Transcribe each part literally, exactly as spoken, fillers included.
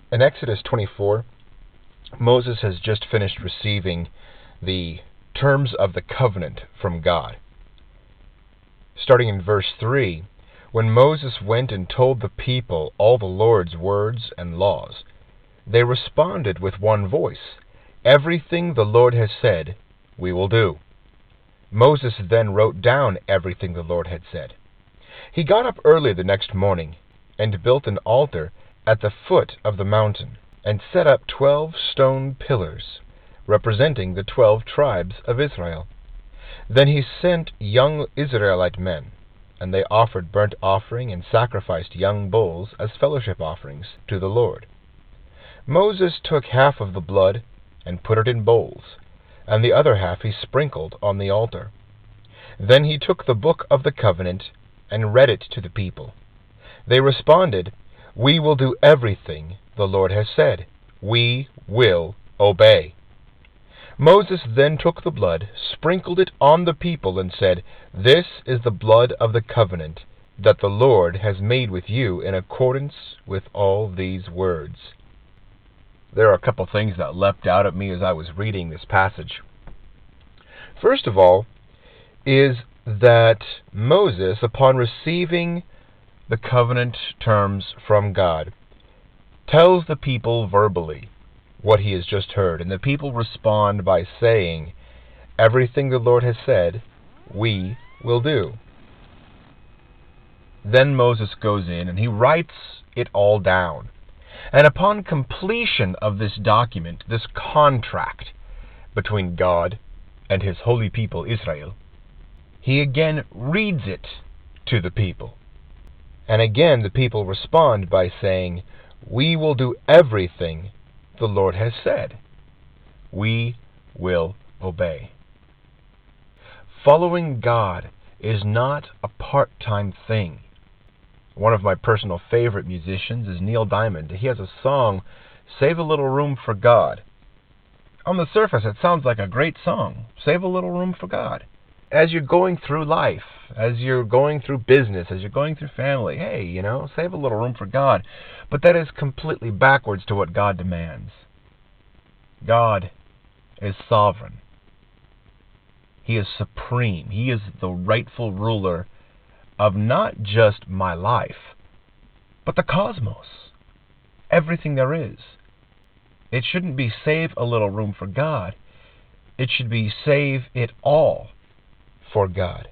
In Exodus twenty-four, Moses has just finished receiving the terms of the covenant from God. Starting in verse three, when Moses went and told the people all the Lord's words and laws, they responded with one voice, "Everything the Lord has said, we will do." Moses then wrote down everything the Lord had said. He got up early the next morning and built an altar at the foot of the mountain, and set up twelve stone pillars, representing the twelve tribes of Israel. Then he sent young Israelite men, and they offered burnt offering and sacrificed young bulls as fellowship offerings to the Lord. Moses took half of the blood and put it in bowls, and the other half he sprinkled on the altar. Then he took the book of the covenant and read it to the people. They responded, "We will do everything the Lord has said. We will obey." Moses then took the blood, sprinkled it on the people, and said, "This is the blood of the covenant that the Lord has made with you in accordance with all these words." There are a couple things that leapt out at me as I was reading this passage. First of all, is that Moses, upon receiving the covenant terms from God, tells the people verbally what he has just heard, and the people respond by saying, "Everything the Lord has said, we will do." Then Moses goes in and he writes it all down. And upon completion of this document, this contract between God and his holy people Israel, he again reads it to the people. And again the people respond by saying, "We will do everything the Lord has said. We will obey." Following God is not a part-time thing. One of my personal favorite musicians is Neil Diamond. He has a song, "Save a Little Room for God." On the surface, it sounds like a great song. Save a little room for God. As you're going through life, as you're going through business, as you're going through family, hey, you know, save a little room for God. But that is completely backwards to what God demands. God is sovereign. He is supreme. He is the rightful ruler of not just my life, but the cosmos, everything there is. It shouldn't be save a little room for God. It should be save it all for God.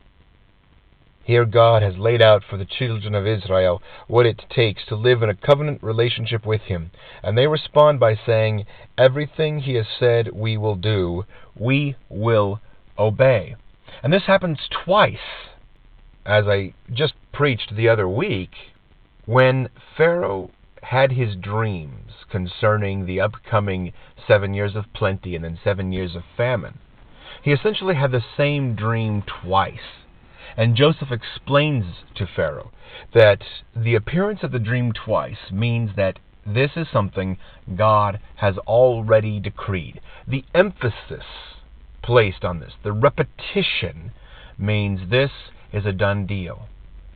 Here God has laid out for the children of Israel what it takes to live in a covenant relationship with Him. And they respond by saying, "Everything He has said we will do, we will obey." And this happens twice. As I just preached the other week, when Pharaoh had his dreams concerning the upcoming seven years of plenty and then seven years of famine, he essentially had the same dream twice. And Joseph explains to Pharaoh that the appearance of the dream twice means that this is something God has already decreed. The emphasis placed on this, the repetition, means this is a done deal.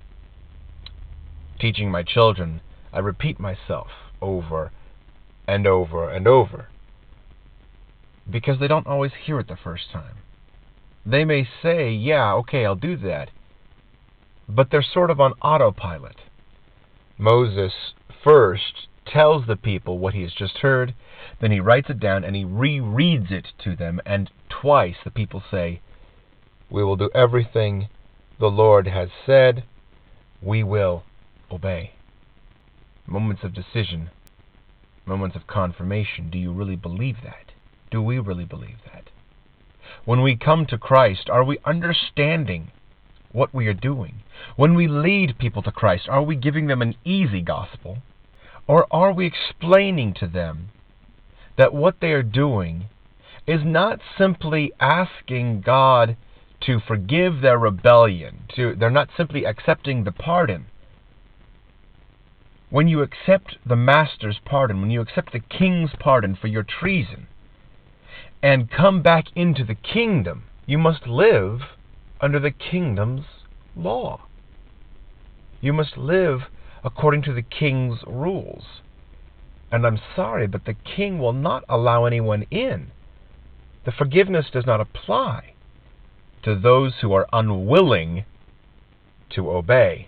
Teaching my children, I repeat myself over and over and over, because they don't always hear it the first time. They may say, "Yeah, okay, I'll do that," but they're sort of on autopilot. Moses first tells the people what he has just heard, then he writes it down and he rereads it to them, and twice the people say, "We will do everything the Lord has said. We will obey." Moments of decision, moments of confirmation. Do you really believe that? Do we really believe that? When we come to Christ, are we understanding what we are doing? When we lead people to Christ, are we giving them an easy gospel? Or are we explaining to them that what they are doing is not simply asking God to forgive their rebellion? To, they're not simply accepting the pardon. When you accept the master's pardon, when you accept the king's pardon for your treason, and come back into the kingdom, you must live under the kingdom's law. You must live according to the king's rules. And I'm sorry, but the king will not allow anyone in. The forgiveness does not apply to those who are unwilling to obey.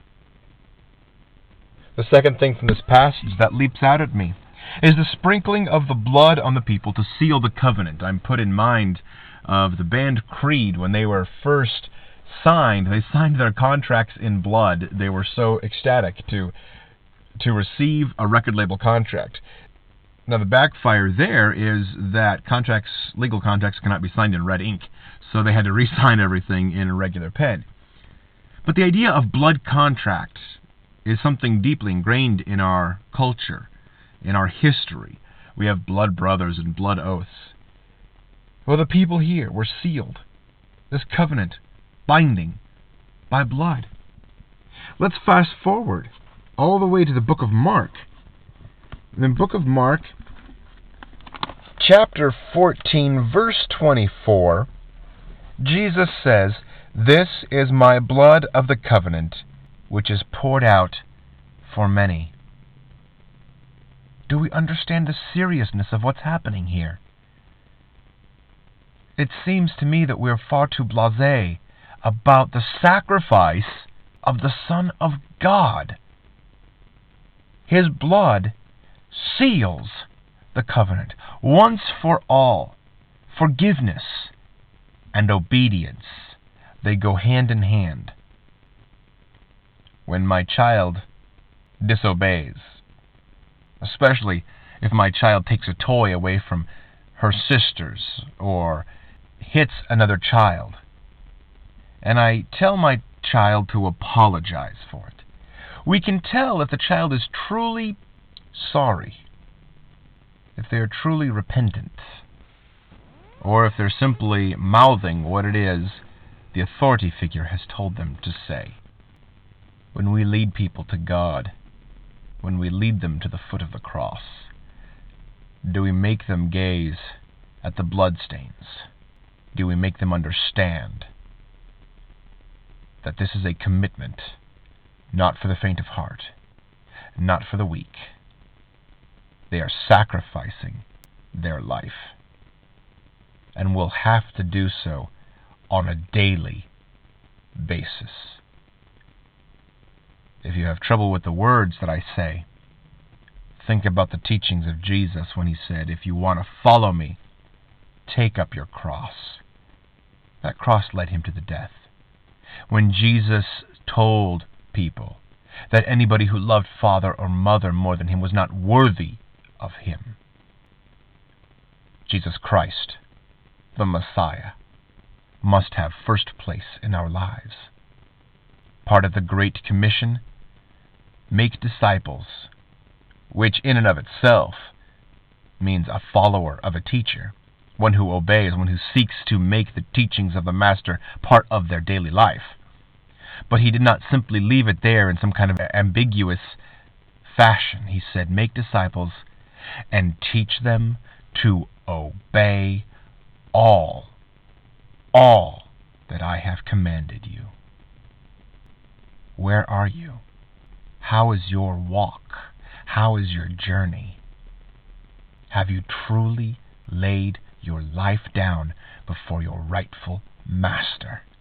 The second thing from this passage that leaps out at me is the sprinkling of the blood on the people to seal the covenant. I'm put in mind of the band Creed when they were first signed. They signed their contracts in blood. They were so ecstatic to to receive a record label contract. Now the backfire there is that contracts, legal contracts, cannot be signed in red ink, so they had to re-sign everything in a regular pen. But the idea of blood contracts is something deeply ingrained in our culture, in our history. We have blood brothers and blood oaths. Well, the people here were sealed, this covenant binding by blood. Let's fast forward all the way to the book of Mark. In the book of Mark, chapter fourteen, verse twenty-four, Jesus says, "This is my blood of the covenant, which is poured out for many." Do we understand the seriousness of what's happening here? It seems to me that we're far too blasé about the sacrifice of the Son of God. His blood seals the covenant once for all. Forgiveness and obedience, they go hand in hand. When my child disobeys, especially if my child takes a toy away from her sisters or hits another child, and I tell my child to apologize for it, we can tell if the child is truly sorry, if they are truly repentant, or if they're simply mouthing what it is the authority figure has told them to say. When we lead people to God, when we lead them to the foot of the cross, do we make them gaze at the bloodstains? Do we make them understand that this is a commitment not for the faint of heart, not for the weak? They are sacrificing their life, and will have to do so on a daily basis. If you have trouble with the words that I say, think about the teachings of Jesus when he said, "If you want to follow me, take up your cross." That cross led him to the death. When Jesus told people that anybody who loved father or mother more than him was not worthy of him, Jesus Christ, the Messiah, must have first place in our lives. Part of the Great Commission, make disciples, which in and of itself means a follower of a teacher, one who obeys, one who seeks to make the teachings of the Master part of their daily life. But he did not simply leave it there in some kind of ambiguous fashion. He said, make disciples and teach them to obey all, all that I have commanded you. Where are you? How is your walk? How is your journey? Have you truly laid your life down before your rightful Master?